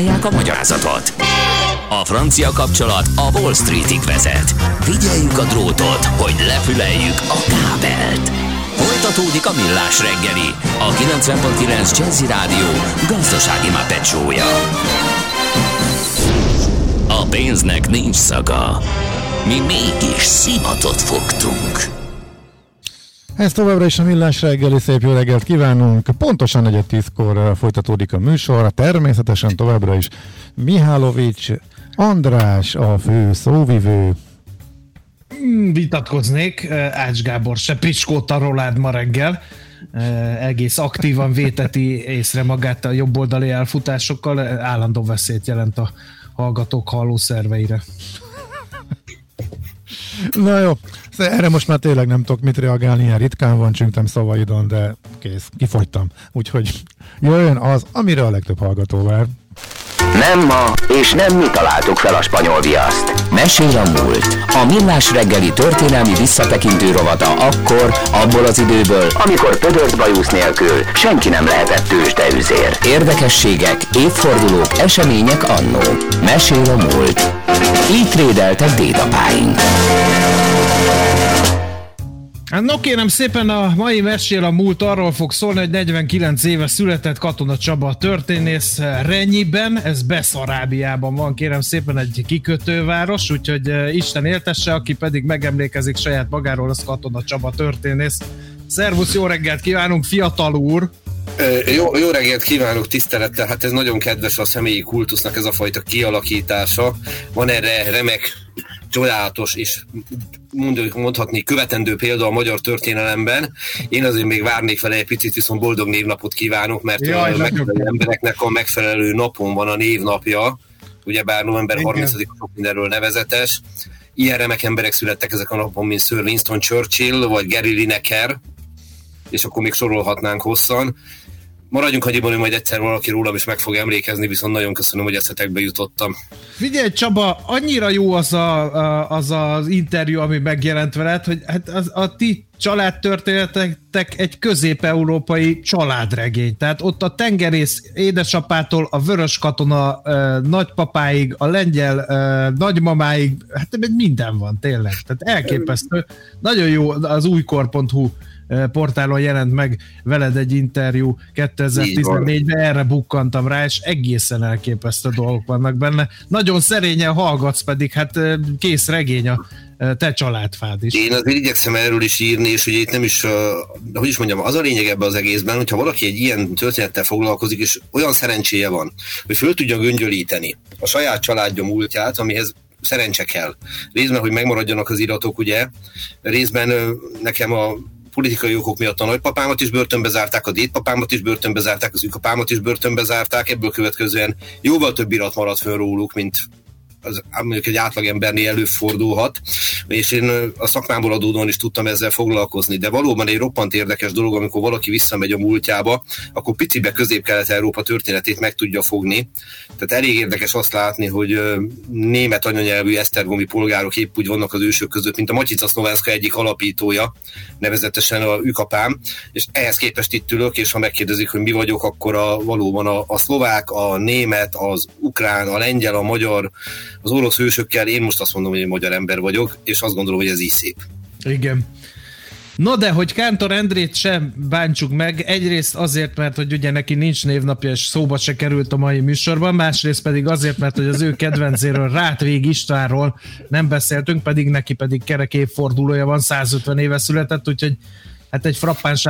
Megtalálják a magyarázatot. A francia kapcsolat a Wall Streetig vezet. Figyeljük a drótot, hogy lefüleljük a kábelt. Folytatódik a Millás reggeli, a 90.9 Jazzy Rádió gazdasági Muppet show-ja. A pénznek nincs szaga. Mi mégis szimatot fogtunk. Ez továbbra is a Millás reggeli, szép jó reggelt kívánunk. Pontosan 4:10-kor folytatódik a műsor, természetesen továbbra is Mihálovics András a fő szóvivő. Vitatkoznék, Ács Gábor se pricskódta rólád ma reggel. Egész aktívan véteti észre magát a jobboldali elfutásokkal, állandó veszélyt jelent a hallgatók hallószerveire. Na jó, erre most már tényleg nem tudok mit reagálni, ilyen ritkán van csüngtem szavaidon, de kész, kifogytam. Úgyhogy jöjjön az, amire a legtöbb hallgató vár. Nem ma, és nem mi találtuk fel a spanyol viaszt. Mesél a múlt. A Millás reggeli történelmi visszatekintő rovata akkor, abból az időből, amikor pödört bajusz nélkül senki nem lehetett tőzsdeüzér. Érdekességek, évfordulók, események annó. Mesél a múlt. Így trédeltek dédapáink. No kérem szépen, a mai Mesél a múlt arról fog szólni, hogy 49 éve született Katona Csaba történész Rennyiben, ez Beszarábiában van, kérem szépen, egy kikötőváros, úgyhogy Isten éltesse, aki pedig megemlékezik saját magáról, az Katona Csaba történész. Szervusz, jó reggelt kívánunk, fiatal úr! Jó reggelt kívánok, tisztelettel, hát ez nagyon kedves a személyi kultusznak ez a fajta kialakítása, van erre remek, csodálatos és mondhatni követendő példa a magyar történelemben. Én azért még várnék vele egy picit, viszont boldog névnapot kívánok, mert a megfelelő embereknek a megfelelő napon van a névnapja, ugyebár november 30-a sok mindenről nevezetes. Ilyen remek emberek születtek ezek a napon, mint Sir Winston Churchill, vagy Gary Lineker, és akkor még sorolhatnánk hosszan. Maradjunk annyiban, hogy majd egyszer valaki rólam is meg fog emlékezni, viszont nagyon köszönöm, hogy eszetekbe jutottam. Figyelj Csaba, annyira jó az interjú, ami megjelent veled, hogy hát a ti családtörténetek egy közép-európai családregény. Tehát ott a tengerész édesapától a vörös katona nagypapáig, a lengyel nagymamáig, hát minden van tényleg. Tehát elképesztő. Nagyon jó, az újkor.hu portálon jelent meg veled egy interjú 2014-ben, erre bukkantam rá, és egészen elképesztő dolgok vannak benne. Nagyon szerényen hallgatsz, pedig hát kész regény a te családfád is. Én azért igyekszem erről is írni, és ugye itt nem is, hogy is mondjam, az a lényeg ebben az egészben, hogyha valaki egy ilyen történettel foglalkozik, és olyan szerencséje van, hogy föl tudja göngyölíteni a saját családja múltját, amihez szerencse kell. Részben, hogy megmaradjanak az iratok, ugye, részben nekem a politikai okok miatt a nagypapámat is börtönbe zárták, a dédpapámat is börtönbe zárták, az ükapámat is börtönbe zárták, ebből következően jóval több irat maradt fönn róluk, mint mondjuk egy átlagembernél előfordulhat, és én a szakmámból adódóan is tudtam ezzel foglalkozni, de valóban egy roppant érdekes dolog, amikor valaki visszamegy a múltjába, akkor picibe Közép-Kelet-Európa történetét meg tudja fogni. Tehát elég érdekes azt látni, hogy német anyanyelvű esztergomi polgárok épp úgy vannak az ősök között, mint a Matica Szlovenszka egyik alapítója, nevezetesen a ükapám, és ehhez képest itt ülök, és ha megkérdezik, hogy mi vagyok, akkor valóban a szlovák, a német, az ukrán, a lengyel, a magyar, az orosz hősökkel, én most azt mondom, hogy egy magyar ember vagyok, és azt gondolom, hogy ez így szép. Igen. No de, hogy Kántor Endrét sem bántsuk meg, egyrészt azért, mert hogy ugye neki nincs névnapja, és szóba se került a mai műsorban, másrészt pedig azért, mert hogy az ő kedvencéről, Rátvég Istvánról nem beszéltünk, pedig neki pedig kerek évfordulója van, 150 éve született, úgyhogy hát egy frappáns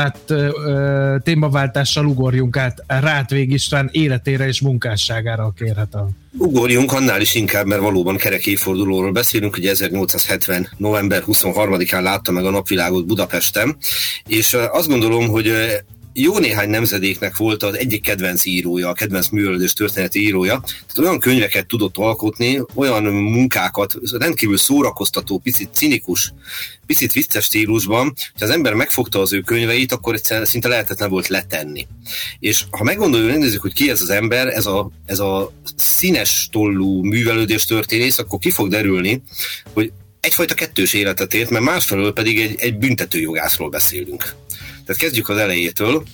témaváltással ugorjunk át Rátvég István életére és munkásságára, kérhetem. Ugorjunk annál is inkább, mert valóban kerek évfordulóról beszélünk, hogy 1870. november 23-án látta meg a napvilágot Budapesten, és azt gondolom, hogy jó néhány nemzedéknek volt az egyik kedvenc írója, a kedvenc művelődés történeti írója. Tehát olyan könyveket tudott alkotni, olyan munkákat, rendkívül szórakoztató, picit cinikus, picit vicces stílusban, hogy az ember megfogta az ő könyveit, akkor egyszerűen szinte lehetetlen volt letenni. És ha megnézzük, hogy ki ez az ember, ez a színes tollú művelődés történész, akkor ki fog derülni, hogy egyfajta kettős életet élt, mert másfelől pedig egy büntetőjogászról beszélünk. Tehát kezdjük az elejétől.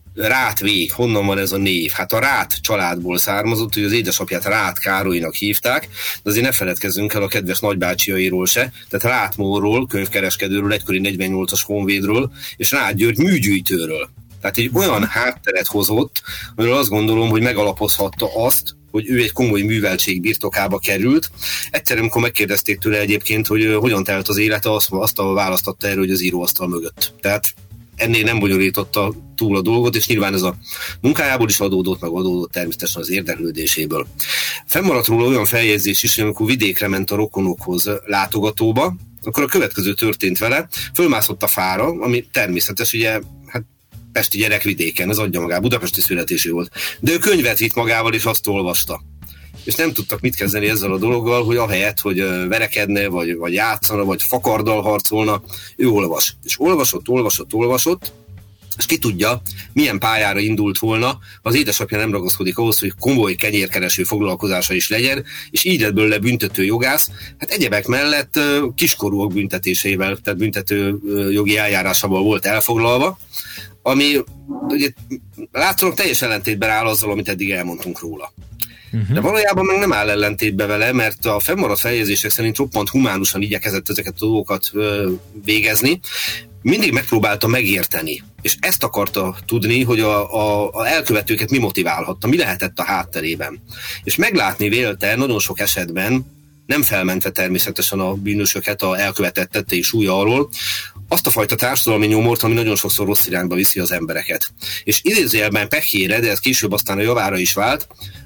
Rát V, honnan van ez a név? Hát a Rát családból származott, hogy az édesapját Rát Károlynak hívták, de azért ne feledkezzünk el a kedves nagybácsiairól se, tehát Rát Móról, könyvkereskedőről, egykori 48-as honvédről, és Rát György műgyűjtőről. Tehát egy olyan hátteret hozott, amiről azt gondolom, hogy megalapozhatta azt, hogy ő egy komoly műveltség birtokába került. Egyszerűen, amikor megkérdezték tőle egyébként, hogy hogyan telt az élete, azt a választotta erről, hogy az íróasztal mögött. Tehát ennél nem bonyolította túl a dolgot, és nyilván ez a munkájából is adódott, meg adódott természetesen az érdeklődéséből. Fennmaradt róla olyan feljegyzés is, hogy amikor vidékre ment a rokonokhoz látogatóba, akkor a következő történt vele, fölmászott a fára, ami természetes, ugye, hát pesti gyerek vidéken, ez adja magát, budapesti születésű volt. De ő könyvet vitt magával, és azt olvasta. És nem tudtak mit kezdeni ezzel a dologgal, hogy ahelyett, hogy verekedne, vagy játszana, vagy fakarddal harcolna, ő olvas. És olvasott, és ki tudja, milyen pályára indult volna, az édesapja nem ragaszkodik ahhoz, hogy komoly kenyérkereső foglalkozása is legyen, és így lett belőle büntető jogász, hát egyebek mellett kiskorúak büntetéseivel, tehát büntető jogi eljárásával volt elfoglalva, ami ugye, látszólag teljes ellentétben áll azzal, amit eddig elmondtunk róla. De valójában meg nem áll ellentétbe vele, mert a fennmaradt feljegyzések szerint roppant humánusan igyekezett ezeket a dolgokat végezni, mindig megpróbálta megérteni, és ezt akarta tudni, hogy a elkövetőket mi motiválhatta, mi lehetett a hátterében. És meglátni vélte nagyon sok esetben, nem felmentve természetesen a bűnösöket a elkövetett tettei súlya alól, azt a fajta társadalmi nyomort, ami nagyon sokszor rossz irányba viszi az embereket. És idézőjelben pekjére, de ez később aztán a javára is vált,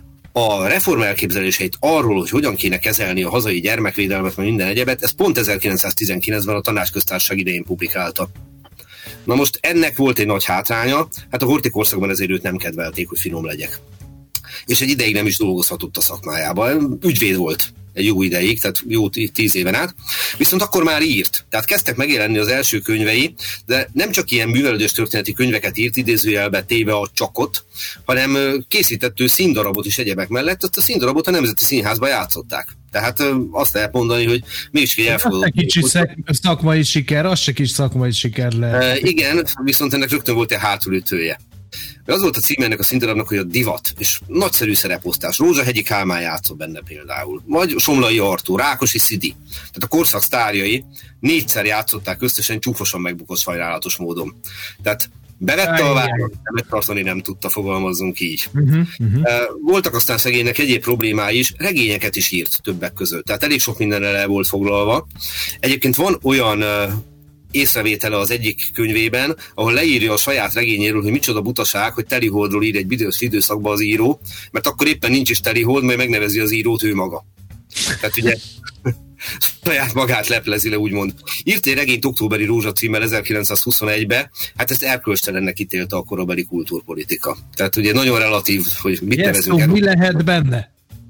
a reform elképzeléseit arról, hogy hogyan kéne kezelni a hazai gyermekvédelmet, meg minden egyebet, ez pont 1919-ben a Tanácsköztársaság idején publikálta. Na most ennek volt egy nagy hátránya, hát a Horthy korszakban ezért őt nem kedvelték, hogy finom legyek. És egy ideig nem is dolgozhatott a szakmájában, ügyvéd volt egy jó ideig, tehát jó 10 éven át, viszont akkor már írt. Tehát kezdtek megjelenni az első könyvei, de nem csak ilyen művelődős történeti könyveket írt, idézőjelbe téve a csakot, hanem készített ő színdarabot is egyebek mellett, azt a színdarabot a Nemzeti Színházban játszották. Tehát azt lehet mondani, hogy mégis elfogadott. Szakmai siker, az se kis szakmai siker lehet. Igen, viszont ennek rögtön volt egy hátulütője. Az volt a címe ennek a színdarabnak, hogy a divat, és nagyszerű szereposztás. Rózsahegyi Kálmán játszott benne például, vagy Somlai Artúr, Rákosi Szidi. Tehát a korszak sztárjai 4-szer játszották összesen csúfosan megbukott sajnálatos módon. Tehát bevette a várat, megtartani nem tudta, fogalmazzunk így. Voltak aztán szegénynek egyéb problémái is, regényeket is írt többek között, tehát elég sok mindenre el volt foglalva. Egyébként van olyan észrevétele az egyik könyvében, ahol leírja a saját regényéről, hogy micsoda butaság, hogy Teliholdról ír egy bizonyos időszakban az író, mert akkor éppen nincs is Telihold, majd megnevezi az írót ő maga. Tehát ugye saját magát leplezi le, úgymond. Írt egy regényt Októberi Rózsa címmel 1921-ben, hát ezt erkölcstelennek ítélte a korabeli kultúrpolitika. Tehát ugye nagyon relatív, hogy mit nevezünk el. Mi lehet benne?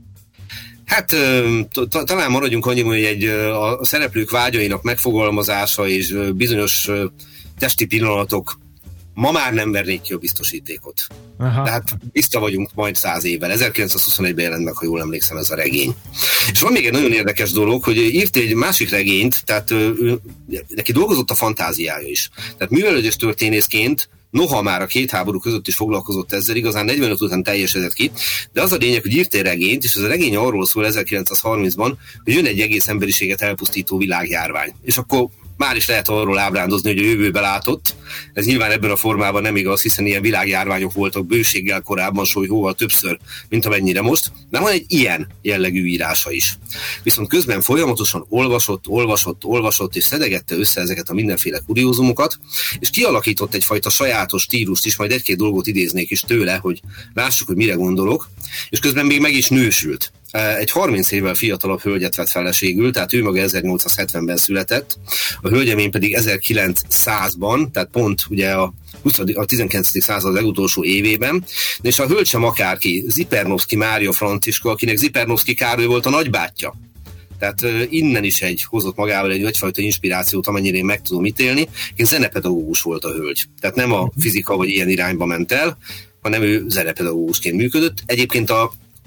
Hát talán maradjunk annyi, hogy a szereplők vágyainak megfogalmazása és bizonyos testi pillanatok ma már nem vernék ki a biztosítékot. Aha. Tehát vissza vagyunk majd 100 évvel. 1921-ben jelent meg, ha jól emlékszem, ez a regény. És van még egy nagyon érdekes dolog, hogy írt egy másik regényt, tehát neki dolgozott a fantáziája is. Tehát művelődés történészként, noha már a két háború között is foglalkozott ezzel, igazán 45 után teljesedett ki, de az a lényeg, hogy írt egy regényt, és ez a regény arról szól 1930-ban, hogy jön egy egész emberiséget elpusztító világjárvány. És akkor már is lehet arról ábrándozni, hogy a jövőbe látott. Ez nyilván ebben a formában nem igaz, hiszen ilyen világjárványok voltak bőséggel korábban, jóval többször, mint amennyire most, de van egy ilyen jellegű írása is. Viszont közben folyamatosan olvasott, és szedegette össze ezeket a mindenféle kuriózumokat, és kialakított egyfajta sajátos stílust is, majd egy-két dolgot idéznék is tőle, hogy lássuk, hogy mire gondolok, és közben még meg is nősült. Egy 30 évvel fiatalabb hölgyet vett feleségül, tehát ő maga 1870-ben született, a hölgyemény pedig 1900-ban, tehát pont ugye a 19. század legutolsó évében, és a hölgy sem akárki, Zipernovszky Mária Franciska, akinek Zipernovszky Károly volt a nagybátyja. Tehát innen is hozott magával egyfajta inspirációt, amennyire én meg tudom ítélni. Én zenepedagógus volt a hölgy. Tehát nem a fizika vagy ilyen irányba ment el, hanem ő zenepedagógusként működött. Egyébként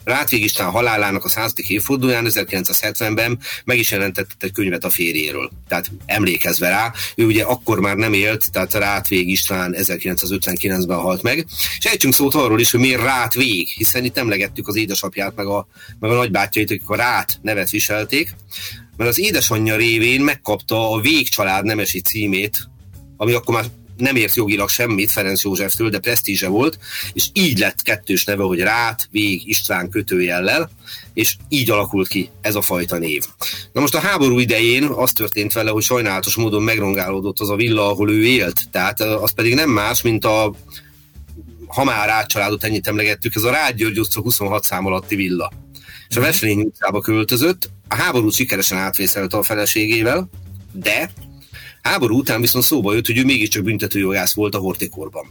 Rátvég István halálának a 100. évfordulóján 1970-ben meg is jelentett egy könyvet a férjéről. Tehát emlékezve rá, ő ugye akkor már nem élt, tehát Rátvég István 1959-ben halt meg. És ejtsünk szót arról is, hogy miért Rátvég, hiszen itt emlegettük az édesapját, meg a nagybátyjait, akik a Rát nevet viselték, mert az édesanyja révén megkapta a Vég család nemesi címét, ami akkor már nem ért jogilag semmit Ferenc Józseftől, de presztízse volt, és így lett kettős neve, hogy Rát, Vég, István kötőjellel, és így alakult ki ez a fajta név. Na most a háború idején az történt vele, hogy sajnálatos módon megrongálódott az a villa, ahol ő élt, tehát az pedig nem más, mint ha már Rát családot ennyit emlegettük, ez a Rád György utca 26 szám alatti villa. És a Wesseling utcába költözött, a háborút sikeresen átvészelte a feleségével, de háború után viszont szóba jött, hogy ő mégiscsak büntetőjogász volt a Horthykorban.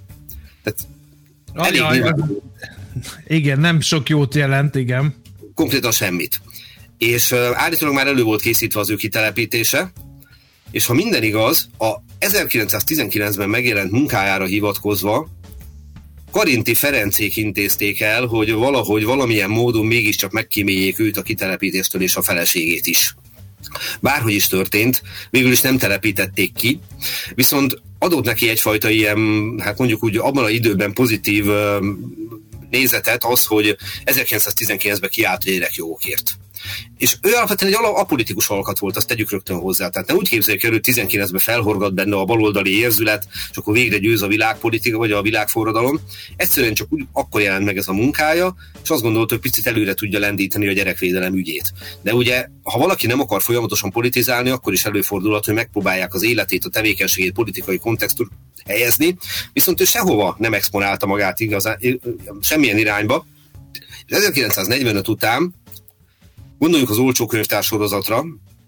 Tehát igen, nem sok jót jelent, igen. Konkrétan semmit. És állítólag már elő volt készítve az ő kitelepítése, és ha minden igaz, a 1919-ben megjelent munkájára hivatkozva Karinti Ferencék intézték el, hogy valahogy valamilyen módon mégiscsak megkíméljék őt a kitelepítéstől és a feleségét is. Bárhogy is történt, végül is nem telepítették ki, viszont adott neki egyfajta ilyen, hát mondjuk úgy abban az időben pozitív nézetet az, hogy 1919-ben kiállt a gyerekjogokért. És ő alapvetően egy apolitikus alkat volt, azt tegyük rögtön hozzá. Tehát nem úgy képzeljük el, hogy 19-ben felhorgat benne a baloldali érzület, és akkor végre győz a világpolitika, vagy a világforradalom. Egyszerűen csak akkor jelent meg ez a munkája, és azt gondolta, hogy picit előre tudja lendíteni a gyerekvédelem ügyét. De ugye, ha valaki nem akar folyamatosan politizálni, akkor is előfordulhat, hogy megpróbálják az életét, a tevékenységét politikai kontextusba helyezni, viszont ő sehova nem exponálta magát igazán, semmilyen irányba. 1945 után gondoljunk az olcsó könyvtársorozatra,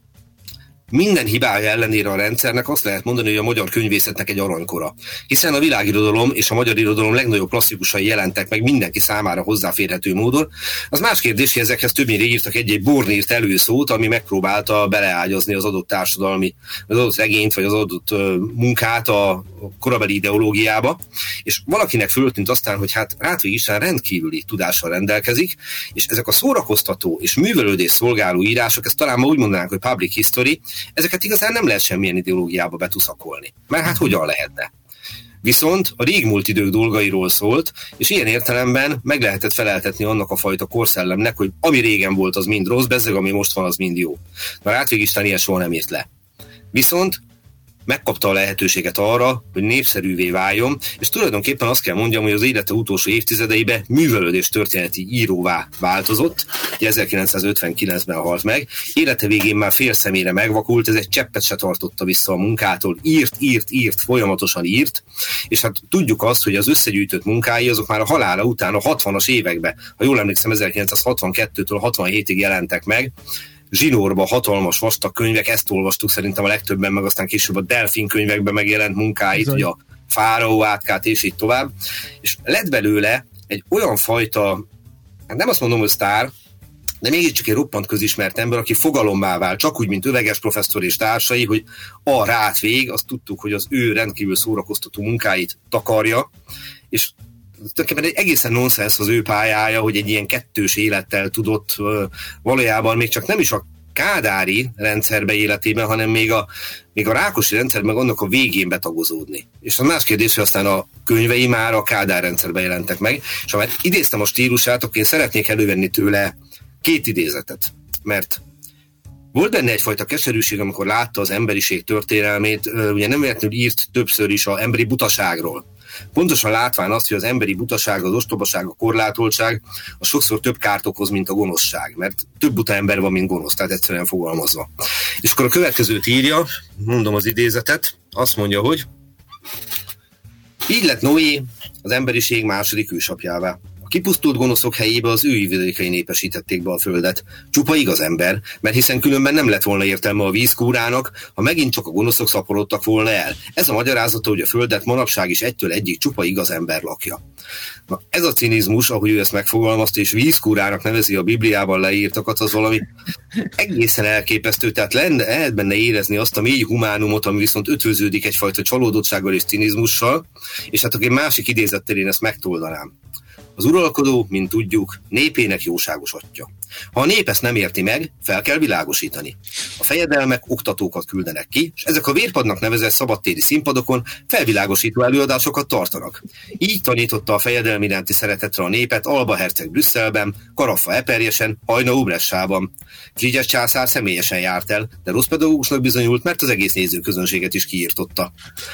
minden hibája ellenére a rendszernek azt lehet mondani, hogy a magyar könyvészetnek egy aranykora. Hiszen a világirodalom és a magyar irodalom legnagyobb klasszikusai jelentek meg mindenki számára hozzáférhető módon. Az más kérdés, hogy ezekhez többnyire írtak egy bornírt előszót, ami megpróbálta beleágyazni az adott társadalmi, az adott regényt vagy az adott munkát a korabeli ideológiába. És valakinek föltűnt aztán, hogy hát Rátvég István rendkívüli tudással rendelkezik, és ezek a szórakoztató és művelődés szolgáló írások, ezt talán ma úgy mondanánk, hogy public history, ezeket igazán nem lehet semmilyen ideológiába betuszakolni. Mert hát hogyan lehetne? Viszont a régmúlt idők dolgairól szólt, és ilyen értelemben meg lehetett feleltetni annak a fajta korszellemnek, hogy ami régen volt, az mind rossz, bezzeg, ami most van, az mind jó. Mert Rátvég István ilyen soha nem írt le. Viszont megkapta a lehetőséget arra, hogy népszerűvé váljon, és tulajdonképpen azt kell mondjam, hogy az élete utolsó évtizedeiben művelődés történeti íróvá változott, 1959-ben halt meg, élete végén már fél szemére megvakult, ez egy cseppet se tartotta vissza a munkától, írt, folyamatosan írt, és hát tudjuk azt, hogy az összegyűjtött munkái azok már a halála után a 60-as években, ha jól emlékszem, 1962-től 67-ig jelentek meg, zsinórba hatalmas vastag könyvek, ezt olvastuk szerintem a legtöbben, meg aztán később a Delfin könyvekben megjelent munkáit, ugye a Fáraó átkát és így tovább, és lett belőle egy olyan fajta, hát nem azt mondom, hogy sztár, de mégiscsak egy roppant közismert ember, aki fogalommá vált, csak úgy, mint Öveges professzor és társai, hogy a Rátvég, azt tudtuk, hogy az ő rendkívül szórakoztató munkáit takarja, és tulajdonképpen egy egészen nonsens az ő pályája, hogy egy ilyen kettős élettel tudott valójában még csak nem is a kádári rendszerbe életében, hanem még a Rákosi rendszerben annak a végén betagozódni. És az más kérdés, hogy aztán a könyvei már a Kádár rendszerben jelentek meg, és ha már idéztem a stílusát, akkor én szeretnék elővenni tőle 2 idézetet, mert volt benne egyfajta keserűség, amikor látta az emberiség történelmét, ugye nem véletlenül írt többször is az emberi butaságról. Pontosan látván azt, hogy az emberi butaság, az ostobaság, a korlátoltság az sokszor több kárt okoz, mint a gonoszság, mert több buta ember van, mint gonosz, tehát egyszerűen fogalmazva. És akkor a következőt írja, mondom az idézetet, azt mondja, hogy így lett Noé az emberiség második ősapjává. A kipusztult gonoszok helyébe az ő ivadékai népesítették be a földet. Csupa igaz ember, mert hiszen különben nem lett volna értelme a vízkúrának, ha megint csak a gonoszok szaporodtak volna el. Ez a magyarázata, hogy a földet manapság is egytől egyig csupa igaz ember lakja. Na, ez a cinizmus, ahogy ő ezt megfogalmazta, és vízkúrának nevezi a Bibliában leírtakat, az valami egészen elképesztő, tehát lehet benne érezni azt a mély humánumot, ami viszont ötvöződik egyfajta csalódottsággal és cinizmussal, és hát egy másik idézettel én ezt megtoldanám. Az uralkodó, mint tudjuk, népének jóságos atyja. Ha a nép ezt nem érti meg, fel kell világosítani. A fejedelmek oktatókat küldenek ki, és ezek a vérpadnak nevezett szabadtéri színpadokon felvilágosító előadásokat tartanak. Így tanította a fejedelmi iránti szeretetre a népet Alba herceg Brüsszelben, Carafa Eperjesen, Hajna Ubressában. Frigyes császár személyesen járt el, de rossz pedagógusnak bizonyult, mert az egész nézőközönséget is kiirtotta.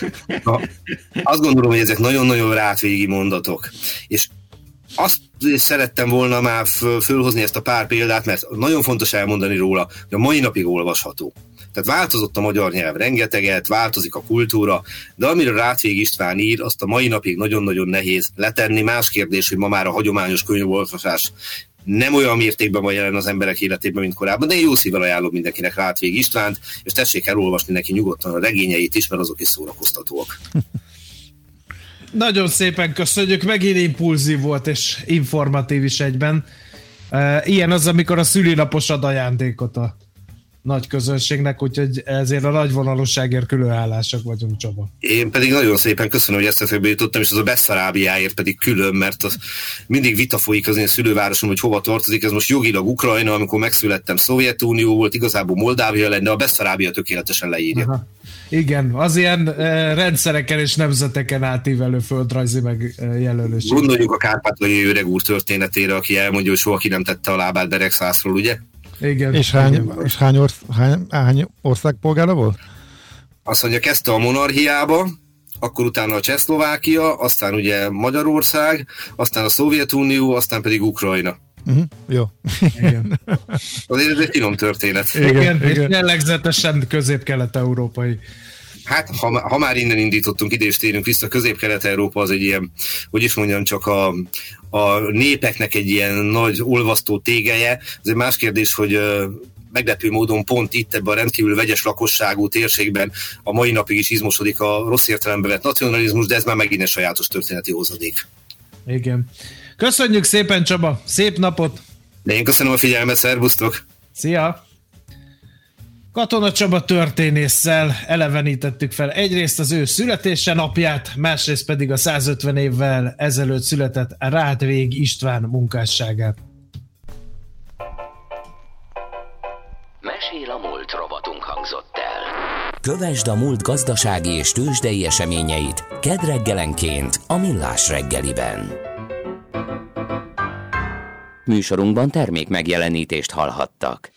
Azt gondolom, hogy ezek nagyon-nagyon rátvégi mondatok. És azt szerettem volna már fölhozni ezt a pár példát, mert nagyon fontos elmondani róla, hogy a mai napig olvasható. Tehát változott a magyar nyelv rengeteget, változik a kultúra, de amire Rátvég István ír, azt a mai napig nagyon-nagyon nehéz letenni. Más kérdés, hogy ma már a hagyományos könyvolvasás nem olyan mértékben van jelen az emberek életében, mint korábban, de én jó szívvel ajánlom mindenkinek Rátvég Istvánt, és tessék elolvasni neki nyugodtan a regényeit is, mert azok is szórakoztatóak. Nagyon szépen köszönjük, megint impulzív volt és informatív is egyben. Ilyen az, amikor a szülinapos ad ajándékot a nagy közönségnek, úgyhogy ezért a nagy vonalúságért külön hálásak vagyunk, Csaba. Én pedig nagyon szépen köszönöm, hogy eszembe jutottam, és az a Beszarábiáért pedig külön, mert az mindig vita folyik az én szülővárosom, hogy hova tartozik. Ez most jogilag Ukrajna, amikor megszülettem, Szovjetunió volt, igazából Moldávia lenne, a Beszarábia tökéletesen leírja. Aha. Igen, az ilyen rendszereken és nemzeteken átívelő földrajzi megjelölés. Gondoljuk a kárpátaljai öreg úr történetére, aki elmondja, hogy soha ki nem tette a lábát Beregszászról, ugye? Igen. És hány ország polgára volt? Azt mondja, kezdte a monarchiába, akkor utána a Csehszlovákia, aztán ugye Magyarország, aztán a Szovjetunió, aztán pedig Ukrajna. Jó. Igen. Azért ez egy finom történet. Igen. És jellegzetesen közép-kelet-európai. Hát, ha már innen indítottunk, ide is térünk vissza, Közép-Kelet-Európa az egy ilyen, hogy is mondjam, csak a népeknek egy ilyen nagy olvasztó tégelye. Ez egy más kérdés, hogy meglepő módon pont itt ebben a rendkívül vegyes lakosságú térségben a mai napig is izmosodik a rossz értelembe vett nacionalizmus, de ez már megint egy sajátos történeti hozadék. Igen. Köszönjük szépen, Csaba! Szép napot! De én köszönöm a figyelmet, szervusztok! Szia! Katona Csaba történésszel elevenítettük fel egyrészt az ő születése napját, másrészt pedig a 150 évvel ezelőtt született Rátvég István munkásságát. Mesél a múlt rovatunk hangzott el. Kövesd a múlt gazdasági és tőzsdei eseményeit kedd reggelenként a Millás reggeliben. Műsorunkban termék megjelenítést hallhattak.